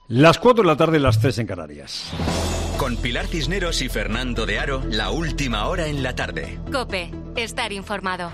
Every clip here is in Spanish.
Las 4 de la tarde, las 3 en Canarias. Con Pilar Cisneros y Fernando de Aro, la última hora en la tarde. COPE, estar informado.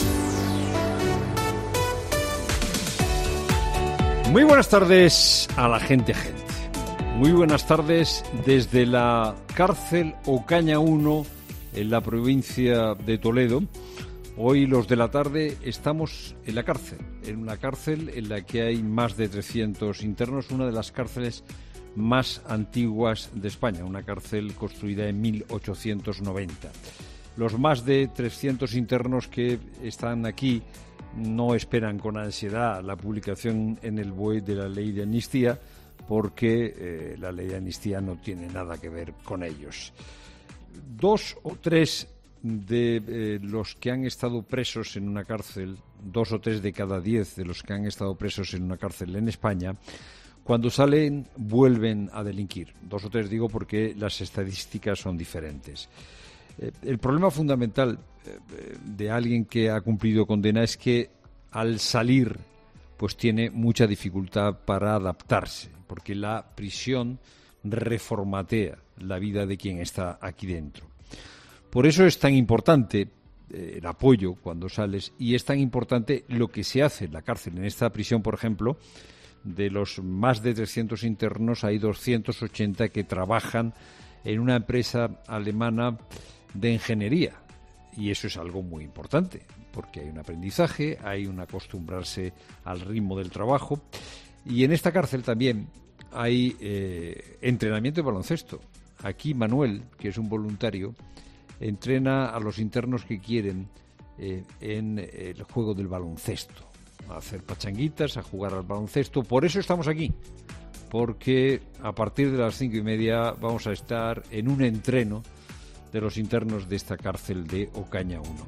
Muy buenas tardes a la gente. Muy buenas tardes desde la cárcel Ocaña 1 en la provincia de Toledo. Hoy los de la tarde estamos en la cárcel, en una cárcel en la que hay más de 300 internos, una de las cárceles más antiguas de España, una cárcel construida en 1890. Los más de 300 internos que están aquí no esperan con ansiedad la publicación en el BOE de la ley de amnistía, porque la ley de amnistía no tiene nada que ver con ellos. 2 o 3 de los que han estado presos en una cárcel, 2 o 3 de cada 10 de los que han estado presos en una cárcel en España, cuando salen vuelven a delinquir. 2 o 3 digo porque las estadísticas son diferentes. El problema fundamental de alguien que ha cumplido condena es que al salir pues tiene mucha dificultad para adaptarse, porque la prisión reformatea la vida de quien está aquí dentro. Por eso es tan importante el apoyo cuando sales, y es tan importante lo que se hace en la cárcel. En esta prisión, por ejemplo, de los más de 300 internos, hay 280 que trabajan en una empresa alemana de ingeniería. Y eso es algo muy importante, porque hay un aprendizaje, hay un acostumbrarse al ritmo del trabajo. Y en esta cárcel también hay entrenamiento de baloncesto. Aquí Manuel, que es un voluntario, entrena a los internos que quieren en el juego del baloncesto, a hacer pachanguitas, a jugar al baloncesto. Por eso estamos aquí, porque a partir de las 5:30 vamos a estar en un entreno de los internos de esta cárcel de Ocaña 1.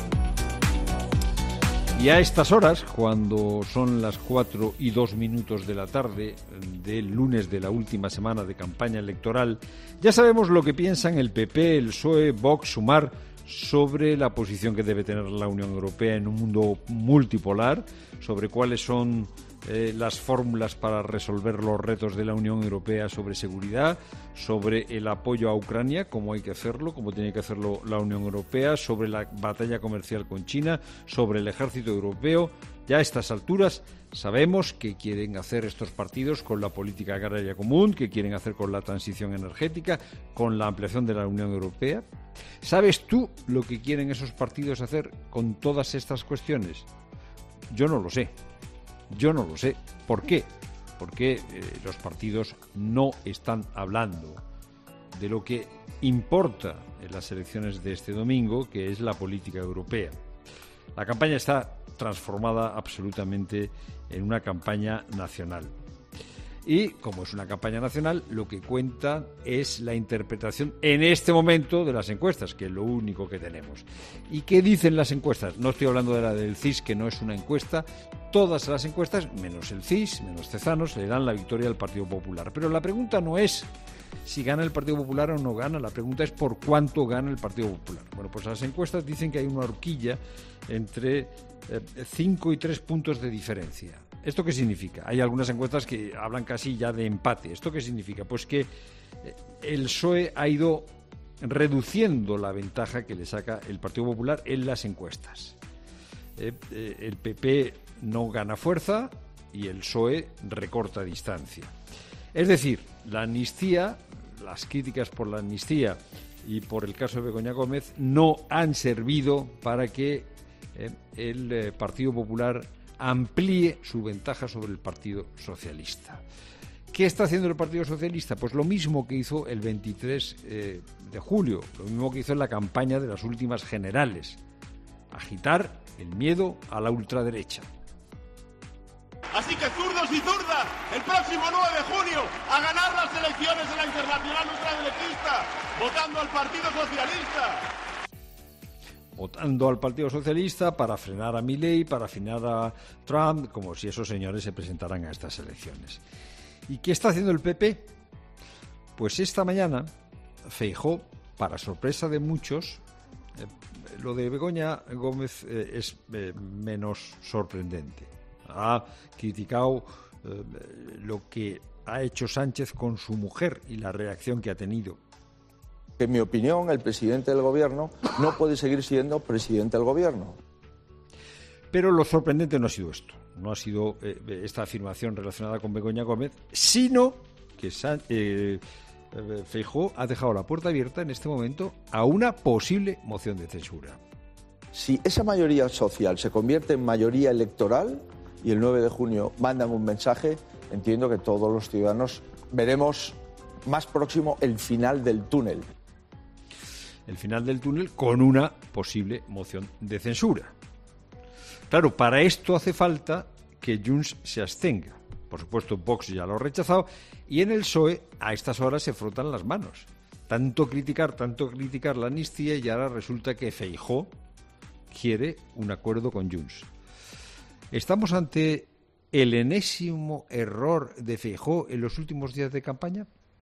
Y a estas horas, cuando son las 4:02 de la tarde del lunes de la última semana de campaña electoral, ya sabemos lo que piensan el PP, el PSOE, Vox, Sumar sobre la posición que debe tener la Unión Europea en un mundo multipolar, sobre cuáles son las fórmulas para resolver los retos de la Unión Europea sobre seguridad, sobre el apoyo a Ucrania, cómo hay que hacerlo, cómo tiene que hacerlo la Unión Europea, sobre la batalla comercial con China, sobre el ejército europeo. Ya a estas alturas sabemos qué quieren hacer estos partidos con la política agraria común, qué quieren hacer con la transición energética, con la ampliación de la Unión Europea. ¿Sabes tú lo que quieren esos partidos hacer con todas estas cuestiones? Yo no lo sé. Yo no lo sé. ¿Por qué? Porque los partidos no están hablando de lo que importa en las elecciones de este domingo, que es la política europea. La campaña está transformada absolutamente en una campaña nacional. Y, como es una campaña nacional, lo que cuenta es la interpretación en este momento de las encuestas, que es lo único que tenemos. ¿Y qué dicen las encuestas? No estoy hablando de la del CIS, que no es una encuesta. Todas las encuestas, menos el CIS, menos Tezanos, le dan la victoria al Partido Popular. Pero la pregunta no es si gana el Partido Popular o no gana, la pregunta es por cuánto gana el Partido Popular. Bueno, pues las encuestas dicen que hay una horquilla entre 5 y 3 puntos de diferencia. ¿Esto qué significa? Hay algunas encuestas que hablan casi ya de empate. ¿Esto qué significa? Pues que el PSOE ha ido reduciendo la ventaja que le saca el Partido Popular en las encuestas. El PP no gana fuerza y el PSOE recorta distancia. Es decir, la amnistía, las críticas por la amnistía y por el caso de Begoña Gómez no han servido para que el Partido Popular amplíe su ventaja sobre el Partido Socialista. ¿Qué está haciendo el Partido Socialista? Pues lo mismo que hizo el 23 de julio, lo mismo que hizo en la campaña de las últimas generales: agitar el miedo a la ultraderecha. Así que zurdos y zurdas, el próximo 9 de junio a ganar las elecciones de la Internacional Ultraderechista, votando al Partido Socialista. Votando al Partido Socialista para frenar a Milei, para frenar a Trump, como si esos señores se presentaran a estas elecciones. ¿Y qué está haciendo el PP? Pues esta mañana Feijóo, para sorpresa de muchos, lo de Begoña Gómez es menos sorprendente. Ha criticado lo que ha hecho Sánchez con su mujer y la reacción que ha tenido. En mi opinión, el presidente del gobierno no puede seguir siendo presidente del gobierno. Pero lo sorprendente no ha sido esto, no ha sido esta afirmación relacionada con Begoña Gómez, sino que Feijóo ha dejado la puerta abierta en este momento a una posible moción de censura. Si esa mayoría social se convierte en mayoría electoral y el 9 de junio mandan un mensaje, entiendo que todos los ciudadanos veremos más próximo el final del túnel. El final del túnel con una posible moción de censura. Claro, para esto hace falta que Junts se abstenga. Por supuesto, Vox ya lo ha rechazado y en el PSOE a estas horas se frotan las manos. Tanto criticar la amnistía y ahora resulta que Feijóo quiere un acuerdo con Junts. ¿Estamos ante el enésimo error de Feijóo en los últimos días de campaña?